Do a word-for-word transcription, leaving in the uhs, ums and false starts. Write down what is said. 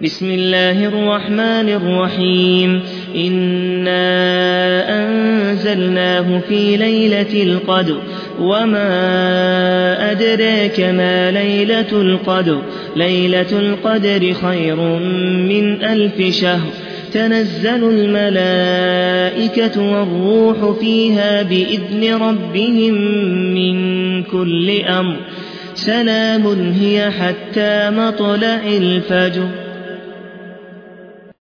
بسم الله الرحمن الرحيم إنا أنزلناه في ليلة القدر وما أدراك ما ليلة القدر ليلة القدر خير من ألف شهر تنزل الملائكة والروح فيها بإذن ربهم من كل أمر سلام هي حتى مطلع الفجر.